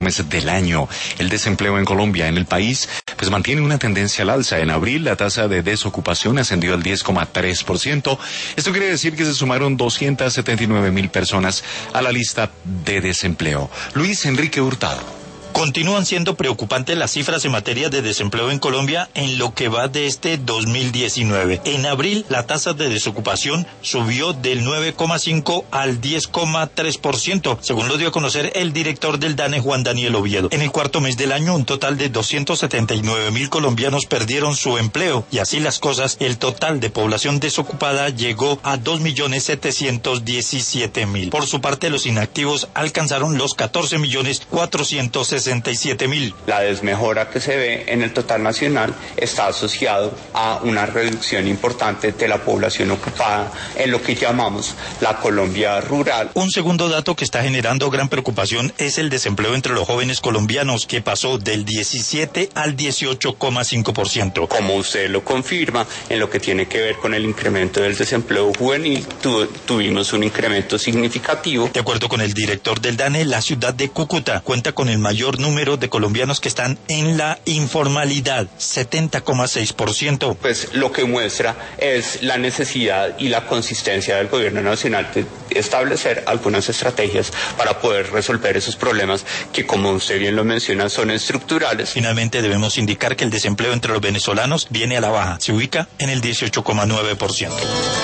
mes del año. El desempleo en Colombia, en el país, pues mantiene una tendencia al alza. En abril la tasa de desocupación ascendió al 10,3%. Esto quiere decir que se sumaron 279,000 personas a la lista de desempleo. Luis Enrique Hurtado. Continúan siendo preocupantes las cifras en materia de desempleo en Colombia en lo que va de este 2019. En abril, la tasa de desocupación subió del 9,5 al 10,3%, según lo dio a conocer el director del DANE, Juan Daniel Oviedo. En el cuarto mes del año, un total de 279,000 colombianos perdieron su empleo, y así las cosas, el total de población desocupada llegó a 2,717,000. Por su parte, los inactivos alcanzaron los 14,467,000. La desmejora que se ve en el total nacional está asociado a una reducción importante de la población ocupada en lo que llamamos la Colombia rural. Un segundo dato que está generando gran preocupación es el desempleo entre los jóvenes colombianos, que pasó del 17 al 18,5%. Como usted lo confirma, en lo que tiene que ver con el incremento del desempleo juvenil, tuvimos un incremento significativo. De acuerdo con el director del DANE, la ciudad de Cúcuta cuenta con el mayor número de colombianos que están en la informalidad, 70,6%. Pues lo que muestra es la necesidad y la consistencia del gobierno nacional de establecer algunas estrategias para poder resolver esos problemas que, como usted bien lo menciona, son estructurales. Finalmente, debemos indicar que el desempleo entre los venezolanos viene a la baja, se ubica en el 18,9%.